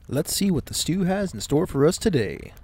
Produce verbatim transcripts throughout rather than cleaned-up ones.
Let's see what the stew has in store for us today.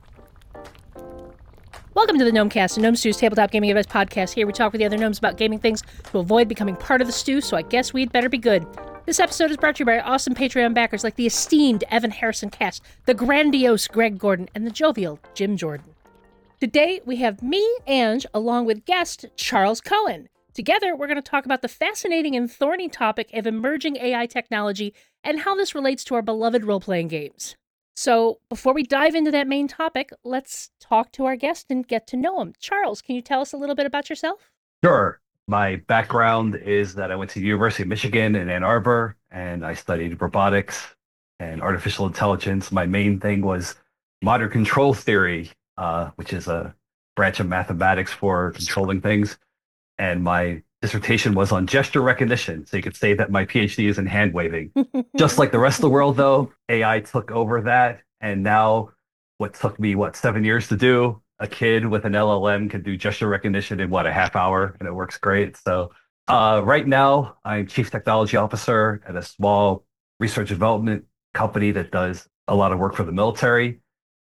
Welcome to the Gnomecast, a Gnome Stew's tabletop gaming advice podcast. Here we talk with the other gnomes about gaming things to avoid becoming part of the stew, so I guess we'd better be good. This episode is brought to you by awesome Patreon backers like the esteemed Evan Harrison Cast, the grandiose Greg Gordon, and the jovial Jim Jordan. Today we have me, Ange, along with guest Charles Cohen. Together we're going to talk about the fascinating and thorny topic of emerging A I technology and how this relates to our beloved role-playing games. So before we dive into that main topic, let's talk to our guest and get to know him. Charles, can you tell us a little bit about yourself? Sure. My background is that I went to the University of Michigan in Ann Arbor, and I studied robotics and artificial intelligence. My main thing was modern control theory, uh, which is a branch of mathematics for controlling things. And my dissertation was on gesture recognition. So you could say that my PhD is in hand waving. Just like the rest of the world, though, A I took over that. And now what took me, what, seven years to do, a kid with an L L M can do gesture recognition in, what, a half hour, and it works great. So uh, right now, I'm Chief Technology Officer at a small research and development company that does a lot of work for the military.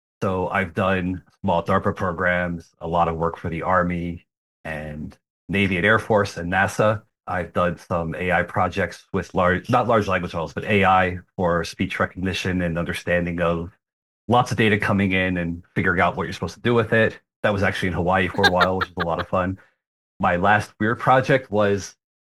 So I've done small DARPA programs, a lot of work for the Army and Navy and Air Force and NASA. I've done some A I projects with large, not large language models, but A I for speech recognition and understanding of lots of data coming in and figuring out what you're supposed to do with it. That was actually in Hawaii for a while, which was a lot of fun. My last weird project was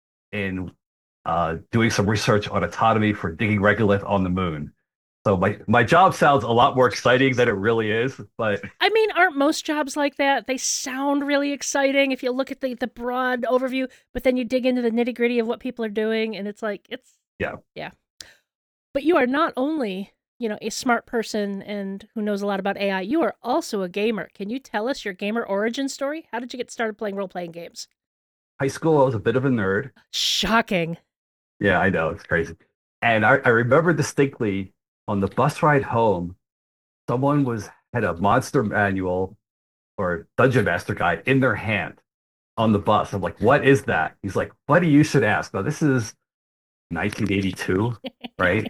in uh, doing some research on autonomy for digging regolith on the moon. So my, my job sounds a lot more exciting than it really is, but I mean, aren't most jobs like that? They sound really exciting if you look at the, the broad overview, but then you dig into the nitty gritty of what people are doing, and it's like, it's, yeah. Yeah. But you are not only, you know, a smart person and who knows a lot about A I, you are also a gamer. Can you tell us your gamer origin story? How did you get started playing role-playing games? High school, I was a bit of a nerd. Shocking. Yeah, I know, it's crazy. And I, I remember distinctly on the bus ride home, someone was had a monster manual or dungeon master guide in their hand on the bus. I'm like, what is that? He's like, buddy, you should ask. Now, this is nineteen eighty-two, right?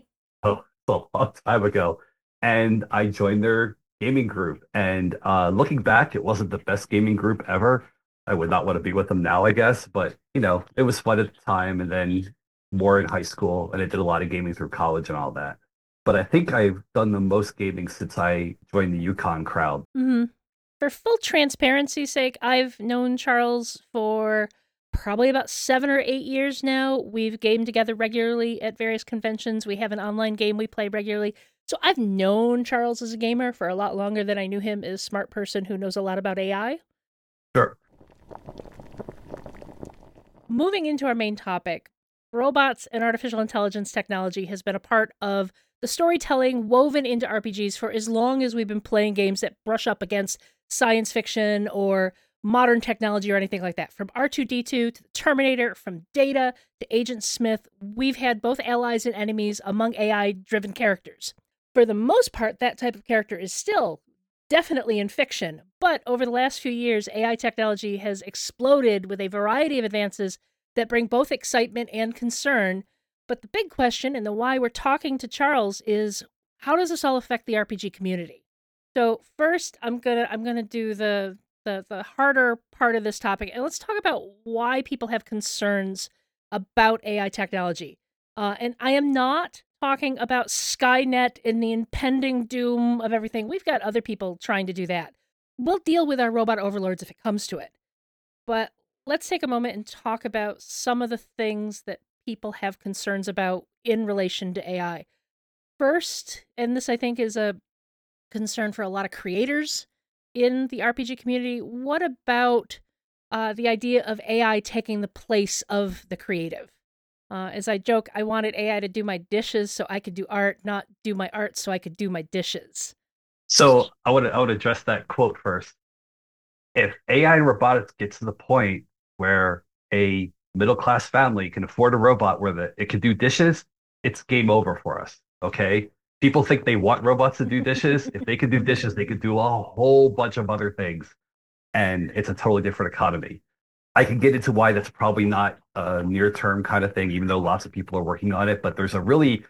Oh, a long time ago. And I joined their gaming group. And uh, looking back, it wasn't the best gaming group ever. I would not want to be with them now, I guess. But, you know, it was fun at the time. And then more in high school. And I did a lot of gaming through college and all that. But I think I've done the most gaming since I joined the Yukon crowd. Mm-hmm. For full transparency's sake, I've known Charles for probably about seven or eight years now. We've gamed together regularly at various conventions. We have an online game we play regularly. So I've known Charles as a gamer for a lot longer than I knew him as a smart person who knows a lot about A I. Sure. Moving into our main topic, robots and artificial intelligence technology has been a part of the storytelling woven into R P Gs for as long as we've been playing games that brush up against science fiction or modern technology or anything like that. From R two D two to the Terminator, from Data to Agent Smith, we've had both allies and enemies among A I-driven characters. For the most part, that type of character is still definitely in fiction, but over the last few years, A I technology has exploded with a variety of advances that bring both excitement and concern. But the big question and the why we're talking to Charles is, how does this all affect the R P G community? So first, I'm gonna I'm gonna do the the the harder part of this topic, and let's talk about why people have concerns about A I technology. Uh, and I am not talking about Skynet and the impending doom of everything. We've got other people trying to do that. We'll deal with our robot overlords if it comes to it. But let's take a moment and talk about some of the things that people have concerns about in relation to A I. First, and this I think is a concern for a lot of creators in the R P G community, what about uh, the idea of A I taking the place of the creative? Uh, as I joke, I wanted A I to do my dishes so I could do art, not do my art so I could do my dishes. So I would I would address that quote first. If A I and robotics get to the point where a middle class family can afford a robot where the, it can do dishes, it's game over for us. Okay. People think they want robots to do dishes. If they could do dishes, they could do a whole bunch of other things. And it's a totally different economy. I can get into why that's probably not a near term kind of thing, even though lots of people are working on it. But there's a really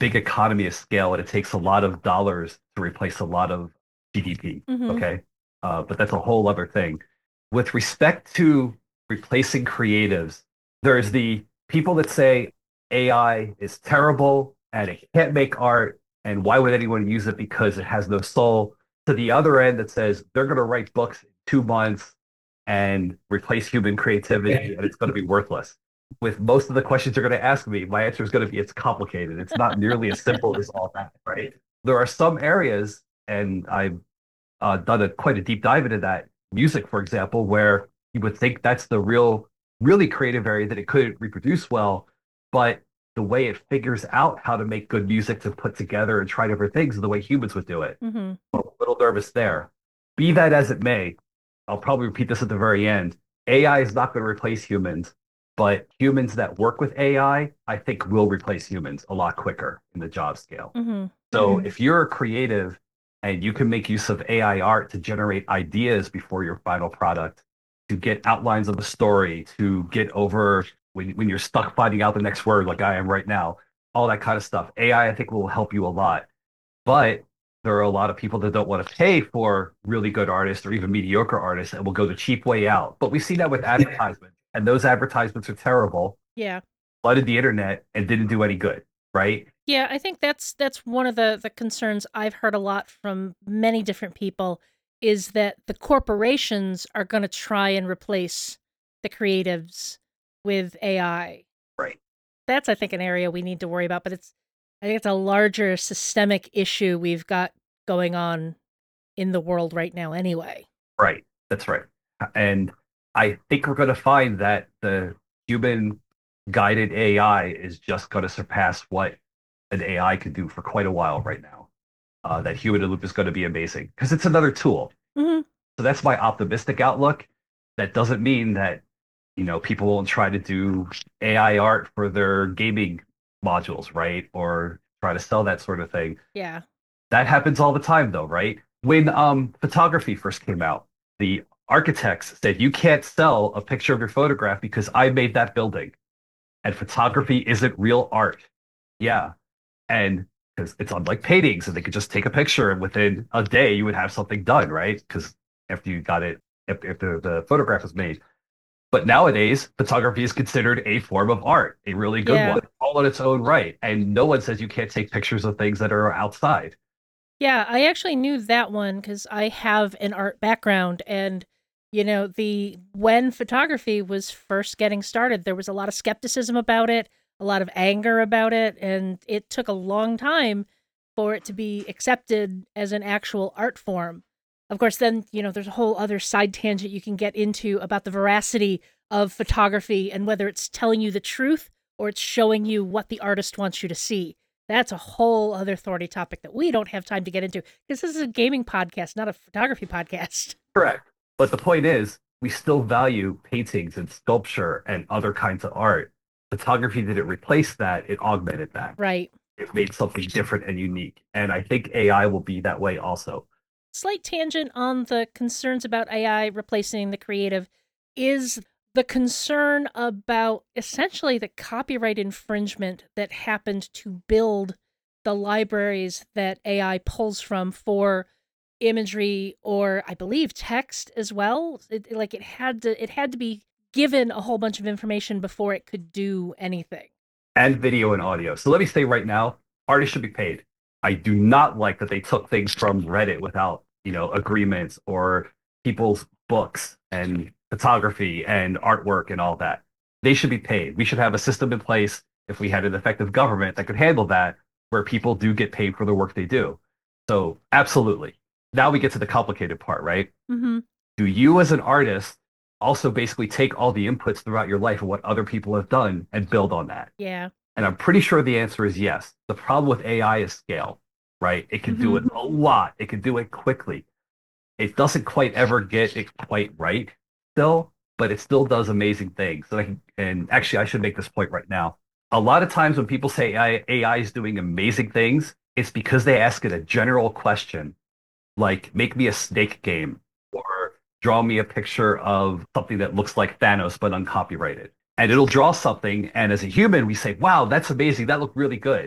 big economy of scale and it takes a lot of dollars to replace a lot of G D P. Mm-hmm. Okay. Uh, but that's a whole other thing. With respect to replacing creatives, there's the people that say A I is terrible and it can't make art. And why would anyone use it because it has no soul? To the other end that says they're going to write books in two months and replace human creativity and it's going to be worthless. With most of the questions you're going to ask me, my answer is going to be it's complicated. It's not nearly as simple as all that, right? There are some areas, and I've uh, done a quite a deep dive into that, music, for example, where you would think that's the real, really creative area that it could reproduce well, but the way it figures out how to make good music to put together and try different things is the way humans would do it. Mm-hmm. I'm a little nervous there. Be that as it may, I'll probably repeat this at the very end. A I is not going to replace humans, but humans that work with A I, I think will replace humans a lot quicker in the job scale. Mm-hmm. So mm-hmm. if you're a creative and you can make use of A I art to generate ideas before your final product, to get outlines of a story, to get over when, when you're stuck finding out the next word like I am right now, all that kind of stuff. A I, I I think, will help you a lot. But there are a lot of people that don't want to pay for really good artists or even mediocre artists and will go the cheap way out. But we see that with advertisements, and those advertisements are terrible. Yeah. Flooded the internet and didn't do any good, right? Yeah, I think that's that's one of the the concerns I've heard a lot from many different people is that the corporations are going to try and replace the creatives with A I. Right. That's, I think, an area we need to worry about, but it's I think it's a larger systemic issue we've got going on in the world right now anyway. Right. That's right. And I think we're going to find that the human guided A I is just going to surpass what an A I could do for quite a while right now. Uh, that human in the loop is going to be amazing because it's another tool. Mm-hmm. So that's my optimistic outlook. That doesn't mean that, you know, people won't try to do A I art for their gaming modules, right? Or try to sell that sort of thing. Yeah. That happens all the time though, right? When um, photography first came out, the architects said, you can't sell a picture of your photograph because I made that building. And photography isn't real art. Yeah. And because it's unlike paintings and they could just take a picture and within a day you would have something done, right? Because after you got it, if, if the, the photograph was made. But nowadays, photography is considered a form of art, a really good Yeah. one, all in its own right. And no one says you can't take pictures of things that are outside. Yeah, I actually knew that one because I have an art background, and you know, the when photography was first getting started, there was a lot of skepticism about it, a lot of anger about it, and it took a long time for it to be accepted as an actual art form. Of course, then, you know, there's a whole other side tangent you can get into about the veracity of photography and whether it's telling you the truth or it's showing you what the artist wants you to see. That's a whole other thorny topic that we don't have time to get into because this is a gaming podcast, not a photography podcast. Correct. But the point is, we still value paintings and sculpture and other kinds of art. Photography didn't replace that, it augmented that. Right. It made something different and unique. And I think A I will be that way also. Slight tangent on the concerns about A I replacing the creative is the concern about essentially the copyright infringement that happened to build the libraries that A I pulls from for imagery or I believe text as well. It, like it had to it had to be given a whole bunch of information before it could do anything. And video and audio. So let me say right now, artists should be paid. I do not like that they took things from Reddit without, you know, agreements or people's books and photography and artwork and all that. They should be paid. We should have a system in place if we had an effective government that could handle that, where people do get paid for the work they do. So absolutely. Now we get to the complicated part, right? Mm-hmm. Do you as an artist also basically take all the inputs throughout your life of what other people have done and build on that? Yeah. And I'm pretty sure the answer is yes. The problem with A I is scale, right? It can do it a lot. It can do it quickly. It doesn't quite ever get it quite right still, but it still does amazing things. And, I can, and actually, I should make this point right now. A lot of times when people say A I is doing amazing things, it's because they ask it a general question, like make me a snake game or draw me a picture of something that looks like Thanos but uncopyrighted. And it'll draw something, and as a human, we say, wow, that's amazing. That looked really good.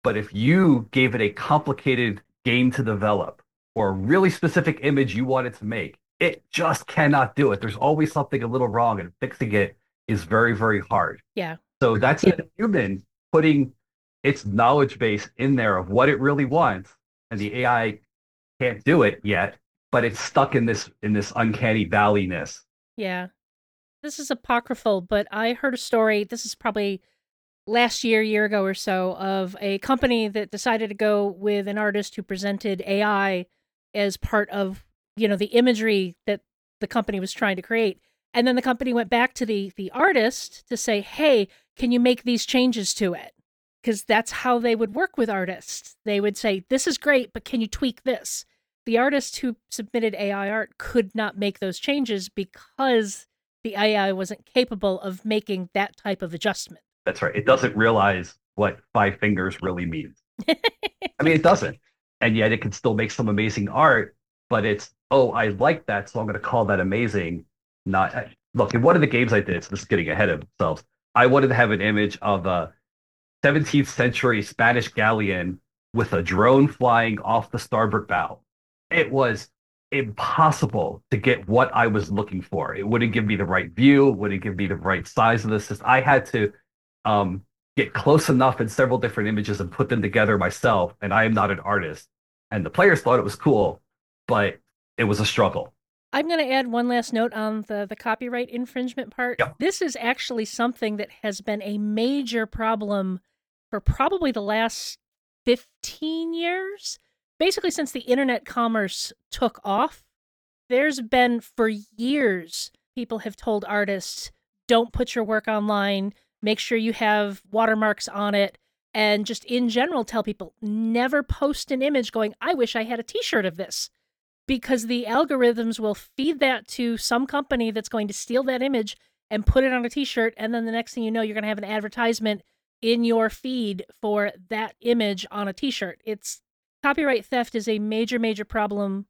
But if you gave it a complicated game to develop or a really specific image you wanted to make, it just cannot do it. There's always something a little wrong, and fixing it is very, very hard. Yeah. So that's a human putting its knowledge base in there of what it really wants, and the A I can't do it yet, but it's stuck in this in this uncanny valleyness. Yeah. This is apocryphal, but I heard a story. This is probably last year, year ago or so, of a company that decided to go with an artist who presented A I as part of, you know, the imagery that the company was trying to create. And then the company went back to the the artist to say, "Hey, can you make these changes to it?" Because that's how they would work with artists. They would say, "This is great, but can you tweak this?" The artist who submitted A I art could not make those changes because the A I wasn't capable of making that type of adjustment. That's right. It doesn't realize what five fingers really means. I mean, it doesn't. And yet it can still make some amazing art, but it's, oh, I like that, so I'm going to call that amazing. Not look, in one of the games I did, so this is getting ahead of themselves. I wanted to have an image of a seventeenth century Spanish galleon with a drone flying off the starboard bow. It was impossible to get what I was looking for. It wouldn't give me the right view, wouldn't give me the right size of the system. I had to um, get close enough in several different images and put them together myself. And I am not an artist. And the players thought it was cool, but it was a struggle. I'm going to add one last note on the, the copyright infringement part. Yep. This is actually something that has been a major problem for probably the last fifteen years. Basically, since the internet commerce took off, there's been for years, people have told artists, don't put your work online, make sure you have watermarks on it, and just in general tell people, never post an image going, I wish I had a t-shirt of this. Because the algorithms will feed that to some company that's going to steal that image and put it on a t-shirt, and then the next thing you know, you're going to have an advertisement in your feed for that image on a t-shirt. It's copyright theft is a major, major problem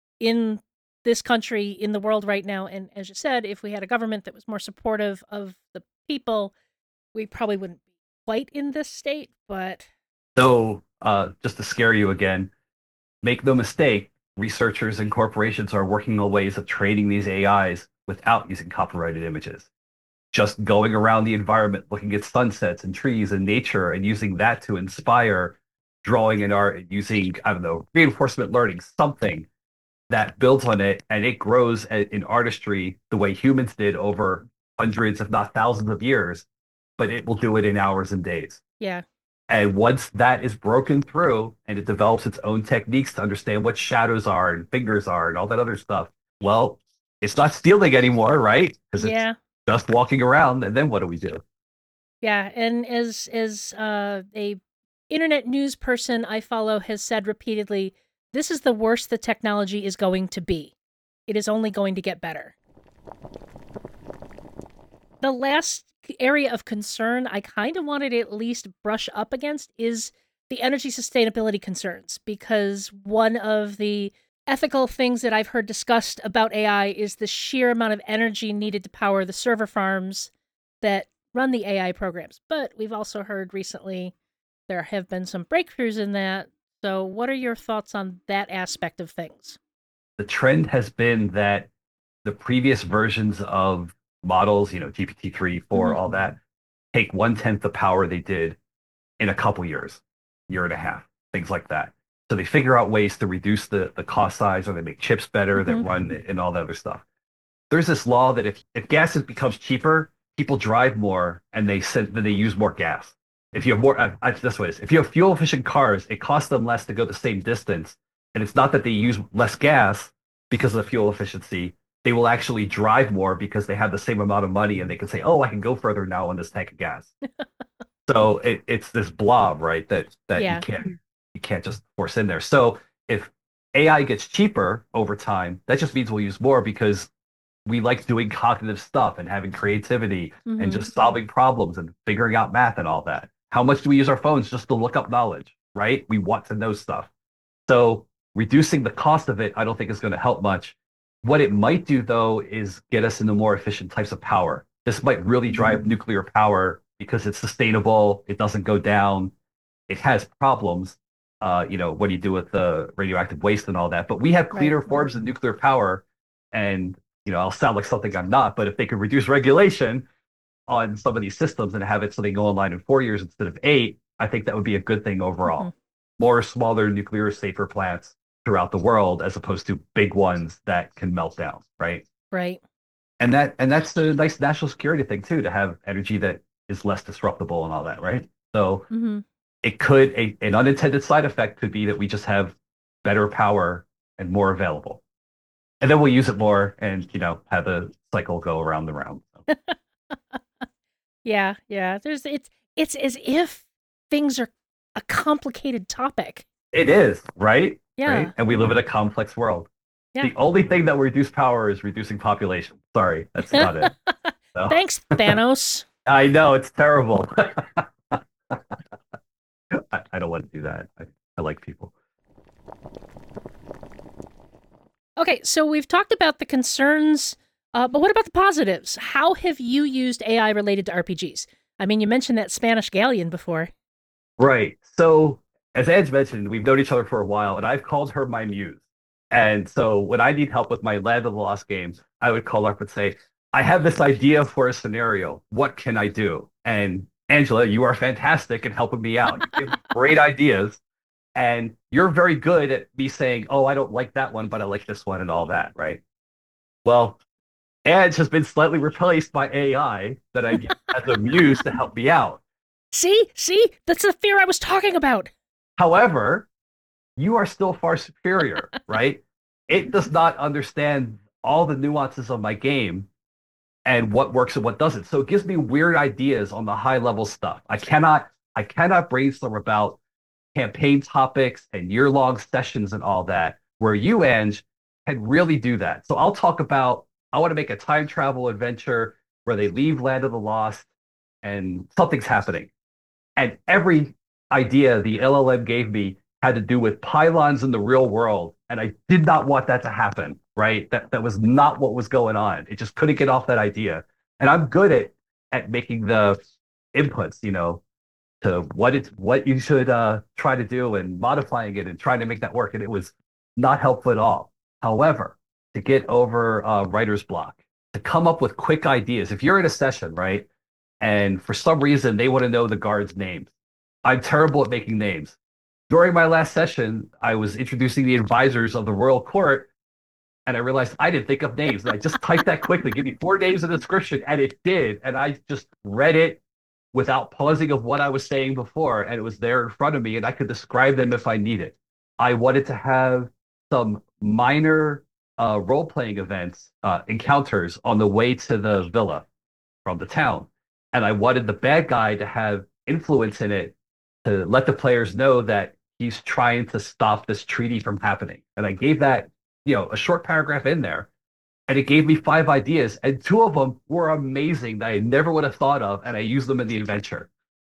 in this country, in the world right now. And as you said, if we had a government that was more supportive of the people, we probably wouldn't be quite in this state, but... So, uh, just to scare you again, make no mistake, researchers and corporations are working on ways of training these A Is without using copyrighted images. Just going around the environment, looking at sunsets and trees and nature and using that to inspire drawing and art and using, I don't know, reinforcement learning, something that builds on it and it grows in artistry the way humans did over hundreds, if not thousands of years, but it will do it in hours and days. Yeah. And once that is broken through and it develops its own techniques to understand what shadows are and fingers are and all that other stuff, well, it's not stealing anymore, right? Because yeah. it's just walking around. And then what do we do? Yeah. And as as uh, a internet news person I follow has said repeatedly, this is the worst the technology is going to be. It is only going to get better. The last area of concern I kind of wanted to at least brush up against is the energy sustainability concerns, because one of the ethical things that I've heard discussed about A I is the sheer amount of energy needed to power the server farms that run the A I programs. But we've also heard recently there have been some breakthroughs in that. So what are your thoughts on that aspect of things? The trend has been that the previous versions of models, you know, G P T three, four, mm-hmm. all that, take one tenth the power they did in a couple years, year and a half, things like that. So they figure out ways to reduce the, the cost size, or they make chips better mm-hmm. that run and all that other stuff. There's this law that if, if gas becomes cheaper, people drive more and they send, then they use more gas. If you have more, uh, this way, if you have fuel efficient cars, it costs them less to go the same distance. And it's not that they use less gas because of the fuel efficiency. They will actually drive more because they have the same amount of money and they can say, oh, I can go further now on this tank of gas. So it, it's this blob, right? That that yeah. you can't you can't just force in there. So if A I gets cheaper over time, that just means we'll use more because we like doing cognitive stuff and having creativity mm-hmm. and just solving problems and figuring out math and all that. How much do we use our phones just to look up knowledge, right? We want to know stuff. So reducing the cost of it, I don't think is going to help much. What it might do, though, is get us into more efficient types of power. This might really drive mm-hmm. nuclear power because it's sustainable. It doesn't go down. it has problems. Uh, you know, what do you do with the radioactive waste and all that? But we have Right. cleaner forms of nuclear power, and you know, I'll sound like something I'm not, but if they could reduce regulation on some of these systems and have it so they go online in four years instead of eight, I think that would be a good thing Hmm. overall. More smaller nuclear safer plants throughout the world as opposed to big ones that can melt down, right? Right. And that and that's the nice national security thing too, to have energy that is less disruptible and all that, right? So Hmm. it could a, an unintended side effect could be that we just have better power and more available. And then we'll use it more and you know have the cycle go around and around. So Yeah, yeah. There's it's it's as if things are a complicated topic. it is, right? Right? Yeah. And we live in a complex world. Yeah. The only thing that will reduce power is reducing population. Sorry, that's about it. So Thanks, Thanos. I know it's terrible. I, I don't want to do that. I, I like people. Okay, so we've talked about the concerns, uh, but what about the positives? How have you used A I related to R P Gs? I mean, you mentioned that Spanish galleon before. Right. So, as Edge mentioned, we've known each other for a while, and I've called her my muse. And so, when I need help with my Land of the Lost games, I would call her up and say, I have this idea for a scenario. What can I do? And Angela, you are fantastic at helping me out. You give me great ideas, and you're very good at me saying, oh, I don't like that one, but I like this one and all that, right? Well, Edge has been slightly replaced by A I that I've used as a muse to help me out. See, see, that's the fear I was talking about. However, you are still far superior, right? It does not understand all the nuances of my game and what works and what doesn't. So it gives me weird ideas on the high level stuff. I cannot I cannot brainstorm about campaign topics and year long sessions and all that, where you, Ange, can really do that. So I'll talk about I want to make a time travel adventure where they leave Land of the Lost and something's happening. And every idea the L L M gave me had to do with pylons in the real world. And I did not want that to happen, right? That that was not what was going on. It just couldn't get off that idea. And I'm good at at making the inputs, you know, to what it's what you should uh, try to do and modifying it and trying to make that work. And it was not helpful at all. However, to get over uh, writer's block, to come up with quick ideas. If you're in a session, right, and for some reason they want to know the guards' names, I'm terrible at making names. During my last session, I was introducing the advisors of the royal court, and I realized I didn't think of names. And I just typed that quickly, give me four names in the description, and it did. And I just read it without pausing of what I was saying before, and it was there in front of me, and I could describe them if I needed. I wanted to have some minor uh, role-playing events, uh, encounters on the way to the villa from the town, and I wanted the bad guy to have influence in it to let the players know that he's trying to stop this treaty from happening. And I gave that, you know, a short paragraph in there, and it gave me five ideas, and two of them were amazing that I never would have thought of, and I used them in the adventure.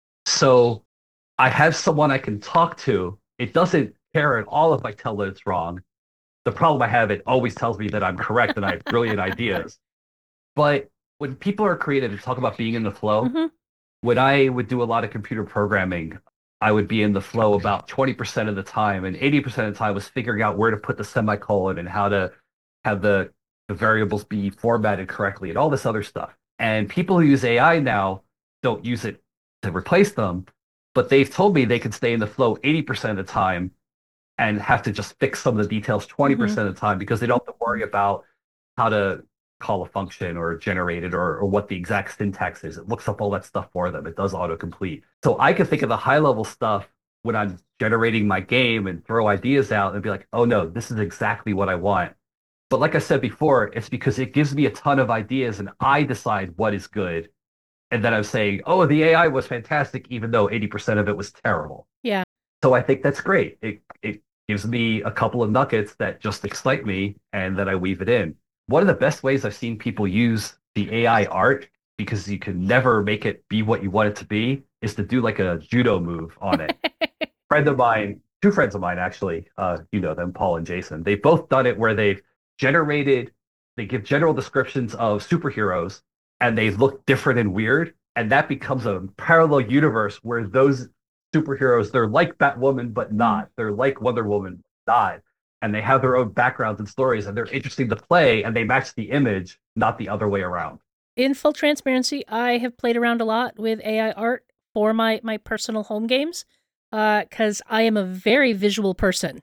So I have someone I can talk to. It doesn't care at all if I tell it it's wrong. The problem I have, it always tells me that I'm correct and I have brilliant ideas. But when people are creative and talk about being in the flow, Hmm. when I would do a lot of computer programming, I would be in the flow about twenty percent of the time, and eighty percent of the time was figuring out where to put the semicolon and how to have the, the variables be formatted correctly and all this other stuff. And people who use A I now don't use it to replace them, but they've told me they can stay in the flow eighty percent of the time and have to just fix some of the details Hmm. twenty percent of the time because they don't have to worry about how to call a function or generate it or, or what the exact syntax is. It looks up all that stuff for them. It does autocomplete. So I can think of the high level stuff when I'm generating my game and throw ideas out and be like, oh no, this is exactly what I want. But like I said before, it's because it gives me a ton of ideas and I decide what is good. And then I'm saying, oh, the A I was fantastic, even though eighty percent of it was terrible. Yeah. So I think that's great. It, it gives me a couple of nuggets that just excite me and then I weave it in. One of the best ways I've seen people use the A I art, because you can never make it be what you want it to be, is to do like a judo move on it. Friend of mine, two friends of mine actually, uh, you know them, Paul and Jason. They've both done it where they've generated, they give general descriptions of superheroes and they look different and weird. And that becomes a parallel universe where those superheroes. They're like Batwoman, but not. They're like Wonder Woman, but not. And they have their own backgrounds and stories, and they're interesting to play, and they match the image, not the other way around. In full transparency, I have played around a lot with A I art for my my personal home games because uh, I am a very visual person.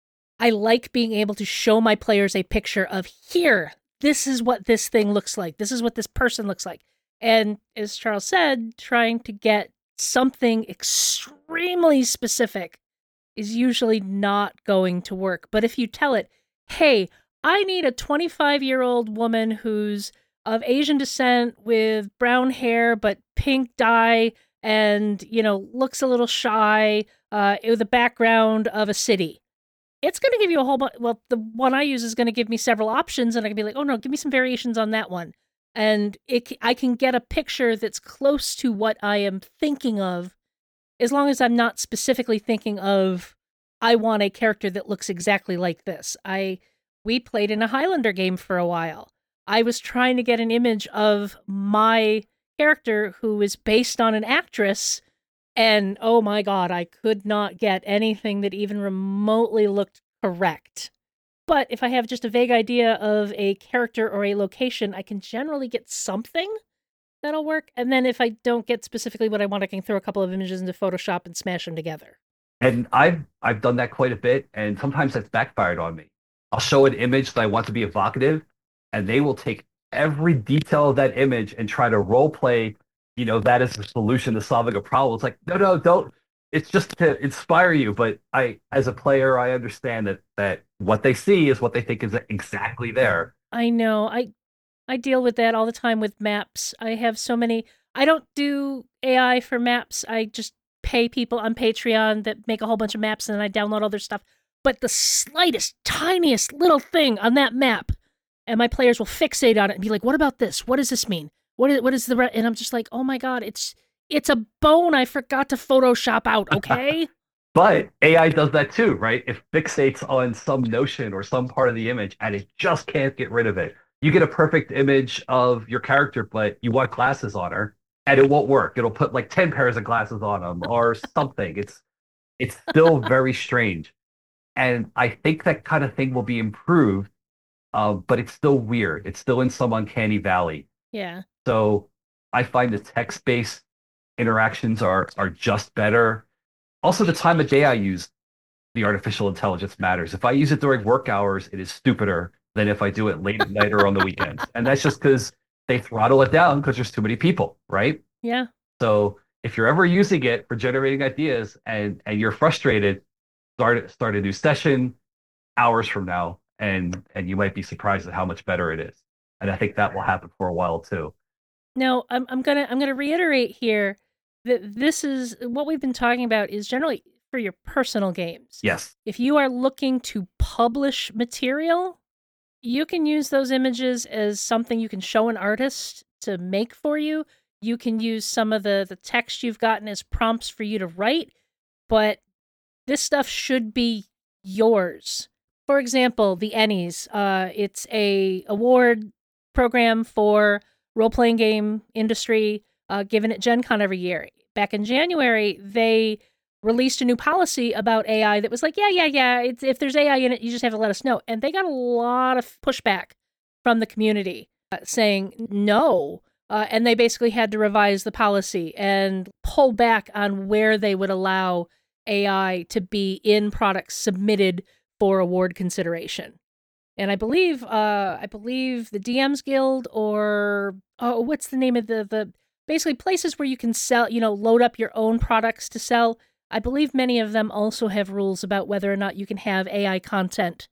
I like being able to show my players a picture of here, this is what this thing looks like. This is what this person looks like. And as Charles said, trying to get something extremely specific is usually not going to work. But if you tell it, hey, I need a twenty-five-year-old woman who's of Asian descent with brown hair but pink dye and, you know, looks a little shy uh, with a background of a city. It's going to give you a whole bunch. Well, the one I use is going to give me several options, and I can be like, oh no, give me some variations on that one. And it, I can get a picture that's close to what I am thinking of, as long as I'm not specifically thinking of, I want a character that looks exactly like this. I we played in a Highlander game for a while. I was trying to get an image of my character who is based on an actress, and oh my god, I could not get anything that even remotely looked correct. But if I have just a vague idea of a character or a location, I can generally get something that'll work. And then if I don't get specifically what I want, I can throw a couple of images into Photoshop and smash them together. And I've I've done that quite a bit, and sometimes that's backfired on me. I'll show an image that I want to be evocative, and they will take every detail of that image and try to role play, you know, that is the solution to solving a problem. It's like, no, no, don't. It's just to inspire you. But I, as a player, I understand that that what they see is what they think is exactly there. I know. I I deal with that all the time with maps. I have so many. I don't do A I for maps. I just pay people on Patreon that make a whole bunch of maps, and then I download all their stuff. But the slightest, tiniest little thing on that map, and my players will fixate on it and be like, "What about this? What does this mean? What is what is the?" Re-? And I'm just like, "Oh my god, it's it's a bone I forgot to Photoshop out." Okay. But A I does that too, right? It fixates on some notion or some part of the image, and it just can't get rid of it. You get a perfect image of your character, but you want glasses on her, and it won't work. It'll put like ten pairs of glasses on them or something. It's it's still very strange. And I think that kind of thing will be improved, uh, but it's still weird. It's still in some uncanny valley. Yeah. So I find the text-based interactions are are just better. Also, the time of day I use the artificial intelligence matters. If I use it during work hours, it is stupider than if I do it late at night or on the weekends. And that's just because they throttle it down because there's too many people, right? Yeah. So if you're ever using it for generating ideas and and you're frustrated, start start a new session hours from now, and and you might be surprised at how much better it is. And I think that will happen for a while too. No, I'm I'm gonna I'm gonna reiterate here that this is what we've been talking about is generally for your personal games. Yes. If you are looking to publish material, you can use those images as something you can show an artist to make for you. You can use some of the the text you've gotten as prompts for you to write, but this stuff should be yours. For example, the Ennies, uh, it's a award program for role-playing game industry, uh, given at Gen Con every year. Back in January, they released a new policy about A I that was like, yeah, yeah, yeah, it's, if there's A I in it, you just have to let us know. And they got a lot of pushback from the community uh, saying no. Uh, and they basically had to revise the policy and pull back on where they would allow A I to be in products submitted for award consideration. And I believe, uh, I believe the D Ms Guild, or oh, what's the name of the the basically places where you can sell, you know, load up your own products to sell. I believe many of them also have rules about whether or not you can have A I content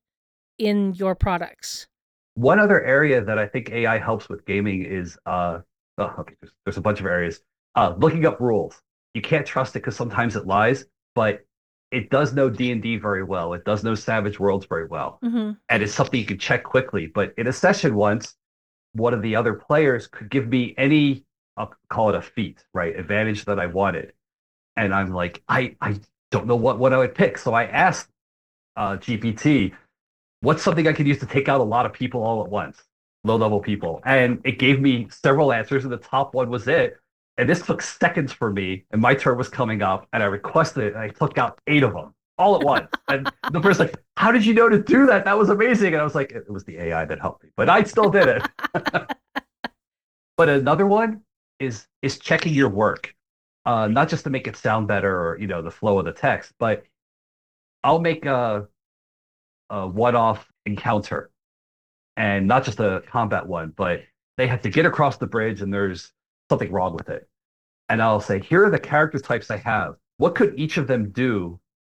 in your products. One other area that I think A I helps with gaming is, uh, oh, okay, there's, there's a bunch of areas. Uh, looking up rules. You can't trust it because sometimes it lies, but it does know D and D very well. It does know Savage Worlds very well. Mm-hmm. And it's something you can check quickly. But in a session once, one of the other players could give me any, I'll call it a feat, right? Advantage that I wanted. And I'm like, I, I don't know what, what I would pick. So I asked uh, G P T, what's something I could use to take out a lot of people all at once, low level people? And it gave me several answers, and the top one was it. And this took seconds for me, and my turn was coming up, and I requested it, and I took out eight of them all at once. And the person's like, "How did you know to do that? That was amazing." And I was like, "It was the A I that helped me, but I still did it." But another one is is checking your work, uh, not just to make it sound better or you know the flow of the text, but I'll make a a one-off encounter, and not just a combat one, but they have to get across the bridge, and there's something wrong with it. And I'll say, here are the character types I have. What could each of them do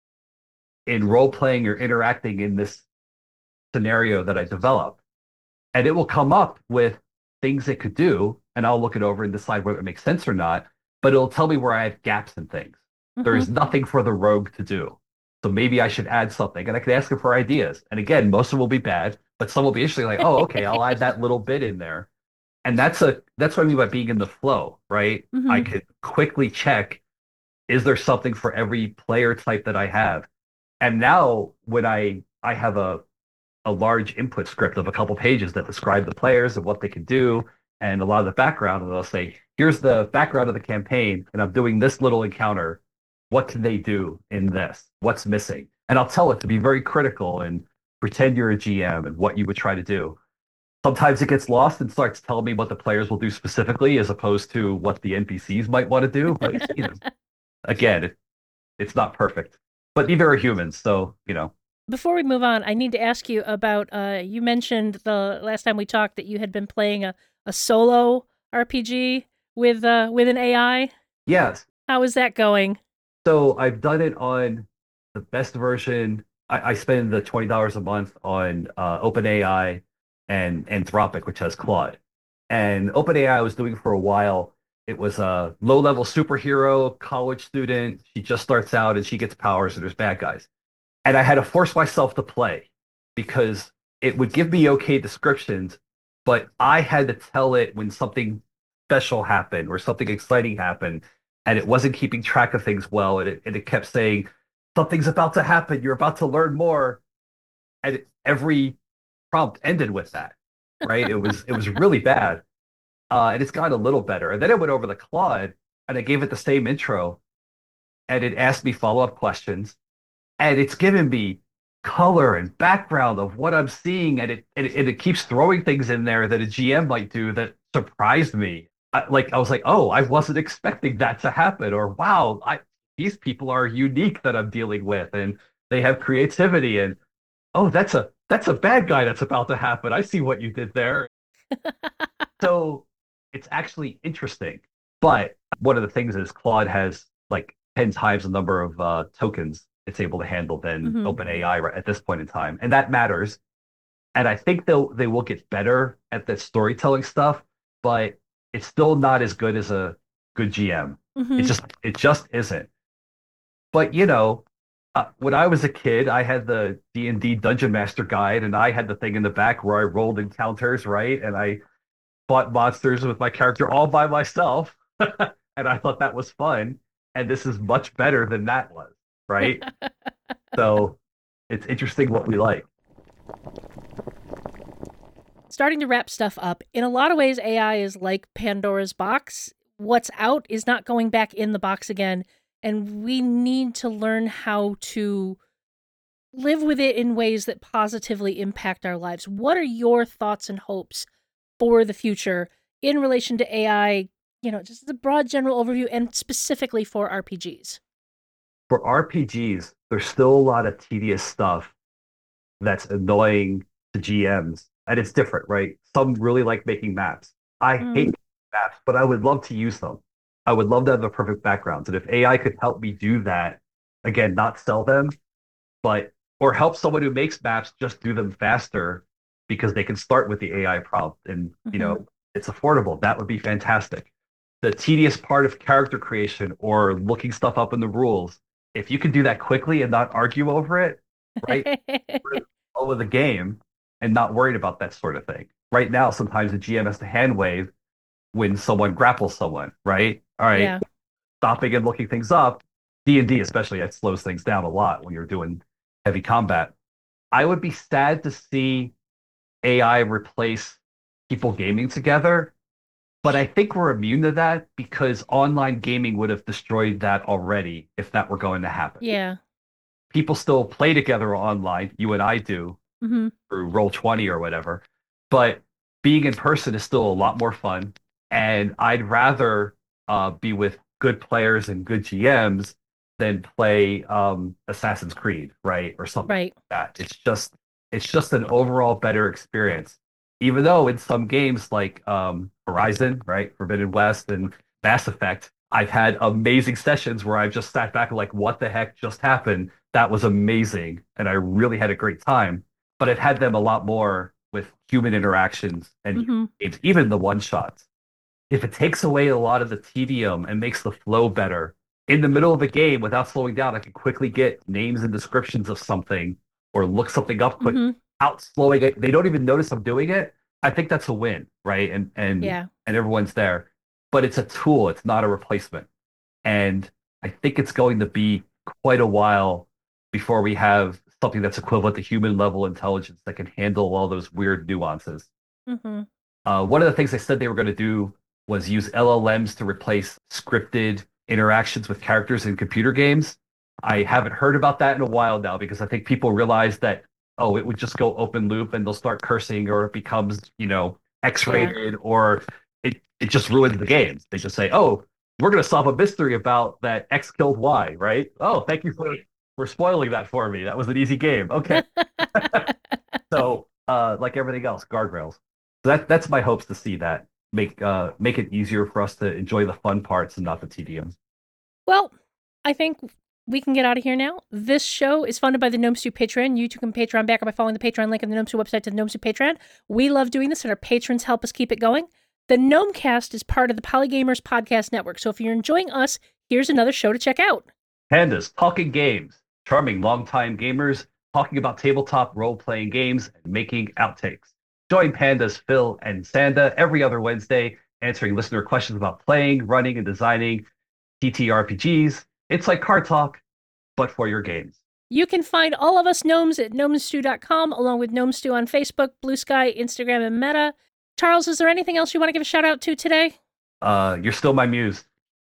in role playing or interacting in this scenario that I develop? And it will come up with things it could do, and I'll look it over and decide whether it makes sense or not. But it'll tell me where I have gaps in things. There is Mm-hmm. nothing for the rogue to do. So maybe I should add something. And I can ask him for ideas. And again, most of them will be bad, but some will be interesting, like, oh, okay, I'll add that little bit in there. And that's a that's what I mean by being in the flow, right? I Mm-hmm. could quickly check, is there something for every player type that I have? And now when I I have a a large input script of a couple pages that describe the players and what they can do and a lot of the background, and they'll say, here's the background of the campaign, and I'm doing this little encounter. What can they do in this? What's missing? And I'll tell it to be very critical and pretend you're a G M and what you would try to do. Sometimes it gets lost and starts telling me what the players will do specifically as opposed to what the N P Cs might want to do. But you know, again, it, it's not perfect. But neither are humans, so you know. Before we move on, I need to ask you about uh you mentioned the last time we talked that you had been playing a, a solo R P G with uh with an A I. Yes. How is that going? So I've done it on the best version. I, I spend the twenty dollars a month on uh, OpenAI and Anthropic, which has Claude. And OpenAI I was doing for a while. It was a low-level superhero, college student. She just starts out and she gets powers and there's bad guys. And I had to force myself to play because it would give me okay descriptions, but I had to tell it when something special happened or something exciting happened, and it wasn't keeping track of things well, and it, and it kept saying, something's about to happen, you're about to learn more. And it, every prompt ended with that, right? It was it was really bad. Uh, and it's gotten a little better. And then I went over the Claude and I gave it the same intro and it asked me follow-up questions and it's given me color and background of what I'm seeing, and it and it, and it keeps throwing things in there that a G M might do that surprised me. I, like I was like, oh, I wasn't expecting that to happen, or wow, I these people are unique that I'm dealing with, and they have creativity, and oh, that's a that's a bad guy that's about to happen. I see what you did there. So it's actually interesting. But one of the things is Claude has like ten times the number of uh, tokens it's able to handle than Hmm. OpenAI right at this point in time. And that matters. And I think they'll they will get better at the storytelling stuff, but it's still not as good as a good G M. It Hmm. just it just isn't. But you know, uh, when I was a kid, I had the D and D Dungeon Master Guide, and I had the thing in the back where I rolled encounters, right? And I fought monsters with my character all by myself, and I thought that was fun. And this is much better than that was, right? So it's interesting what we like. Starting to wrap stuff up. In a lot of ways, A I is like Pandora's box. What's out is not going back in the box again, and we need to learn how to live with it in ways that positively impact our lives. What are your thoughts and hopes for the future in relation to A I, you know, just as a broad general overview and specifically for R P Gs? For R P Gs, there's still a lot of tedious stuff that's annoying to G Ms. And it's different, right? Some really like making maps. I Mm. hate maps, but I would love to use them. I would love to have the perfect backgrounds. And if A I could help me do that, again, not sell them, but or help someone who makes maps just do them faster because they can start with the A I prompt and you Hmm. know it's affordable. That would be fantastic. The tedious part of character creation or looking stuff up in the rules, if you can do that quickly and not argue over it, right? All of the game and not worried about that sort of thing. Right now, sometimes the G M has to hand wave when someone grapples someone, right? All right, Yeah. stopping and looking things up. D and D especially, that slows things down a lot when you're doing heavy combat. I would be sad to see A I replace people gaming together, But I think we're immune to that because online gaming would have destroyed that already if that were going to happen. Yeah. People still play together online, you and I do, Mm-hmm. through Roll twenty or whatever. But being in person is still a lot more fun. And I'd rather uh, be with good players and good G Ms than play um, Assassin's Creed, right? Or something Right. like that. It's just it's just an overall better experience. Even though in some games like um, Horizon, right, Forbidden West and Mass Effect, I've had amazing sessions where I've just sat back and like, what the heck just happened? That was amazing, and I really had a great time. But I've had them a lot more with human interactions and Mm-hmm. games, even the one shots. If it takes away a lot of the tedium and makes the flow better, in the middle of a game without slowing down, I can quickly get names and descriptions of something or look something up quick Mm-hmm. without slowing it. They don't even notice I'm doing it. I think that's a win, right? And and Yeah. and everyone's there. But it's a tool, it's not a replacement. And I think it's going to be quite a while before we have something that's equivalent to human level intelligence that can handle all those weird nuances. Mm-hmm. Uh, one of the things they said they were going to do was use L L Ms to replace scripted interactions with characters in computer games. I haven't heard about that in a while now because I think people realize that, oh, it would just go open loop and they'll start cursing or it becomes, you know, X-rated or it, it just ruins the games. They just say, oh, we're going to solve a mystery about that X killed Y, right? Oh, thank you for, for spoiling that for me. That was an easy game. Okay. So, uh, like everything else, guardrails. So that that's my hopes to see that make uh make it easier for us to enjoy the fun parts and not the tedium. Well, I think we can get out of here now. This show is funded by the Gnome Stew Patreon. You too can Patreon back up by following the Patreon link in the Gnome Stew website to the Gnome Stew Patreon. We love doing this, and our patrons help us keep it going. The Gnomecast is part of the Polygamers Podcast Network, so if you're enjoying us, here's another show to check out. Pandas talking games, charming longtime gamers talking about tabletop role-playing games and making outtakes. Join Pandas, Phil, and Sanda every other Wednesday, answering listener questions about playing, running, and designing T T R P Gs. It's like Card Talk, but for your games. You can find all of us gnomes at gnomestew dot com, along with Gnome Stew on Facebook, Blue Sky, Instagram, and Meta. Charles, is there anything else you want to give a shout out to today? Uh, you're still my muse.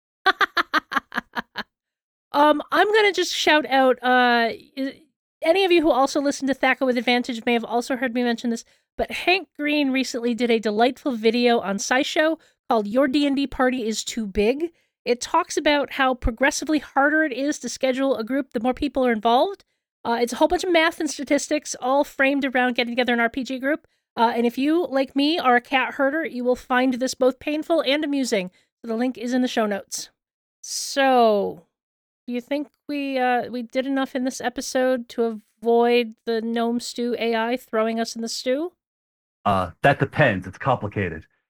um, I'm going to just shout out, uh, any of you who also listen to Thacker with Advantage may have also heard me mention this, but Hank Green recently did a delightful video on SciShow called Your D and D Party is Too Big. It talks about how progressively harder it is to schedule a group the more people are involved. Uh, it's a whole bunch of math and statistics, all framed around getting together an R P G group. Uh, and if you, like me, are a cat herder, you will find this both painful and amusing. So the link is in the show notes. So, do you think we uh, we did enough in this episode to avoid the Gnome Stew A I throwing us in the stew? Uh, that depends. It's complicated.